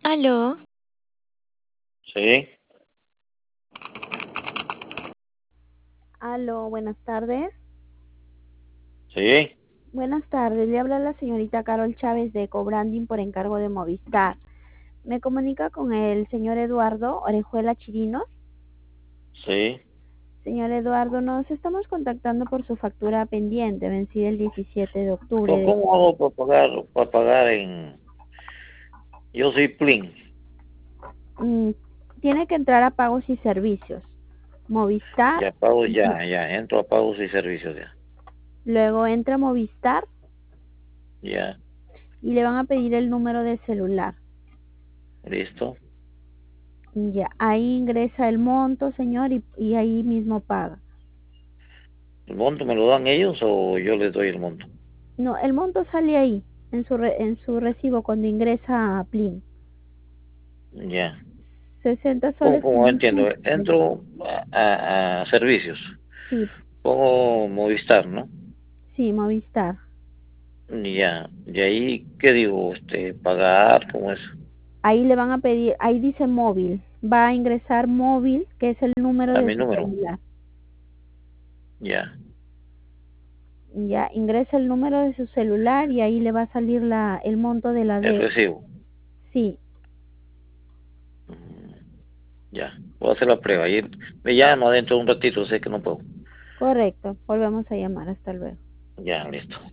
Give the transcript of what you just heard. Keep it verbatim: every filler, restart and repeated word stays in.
Aló, Sí, Aló, buenas tardes. sí, Buenas tardes, le habla la señorita Carol Chávez de Cobranding por encargo de Movistar. Me comunica con el señor Eduardo Orejuela Chirinos. sí. Señor Eduardo, nos estamos contactando por su factura pendiente, vencida el diecisiete de octubre. ¿Cómo, De... cómo hago para pagar, para pagar en... Yo soy Plin. Mm, tiene que entrar a pagos y servicios. Movistar, Ya pago, ya, ya, entro a pagos y servicios ya. luego entra a Movistar Ya, y le van a pedir el número de celular. listo. Ya, ahí ingresa el monto, señor, y, y ahí mismo paga. ¿El monto me lo dan ellos o yo les doy el monto? No, el monto sale ahí, en su, re- en su recibo cuando ingresa a Plin. Ya. sesenta ¿Cómo, soles cómo? con Entiendo. veinte. Entro a, a- a servicios. Sí, Pongo Movistar, ¿no? sí, Movistar. Ya. Y ahí, ¿qué digo? Este, pagar, ¿cómo es? Ahí le van a pedir, ahí dice móvil. Va a ingresar móvil, que es el número A de mi su número. celular. Ya. Ya, ingresa el número de su celular y ahí le va a salir la, el monto de la El deuda. recibo. Sí, Mm, Ya. Voy a hacer la prueba. Y me llamo dentro de un ratito, sé que no puedo. correcto. Volvemos a llamar. Hasta luego. Ya, listo.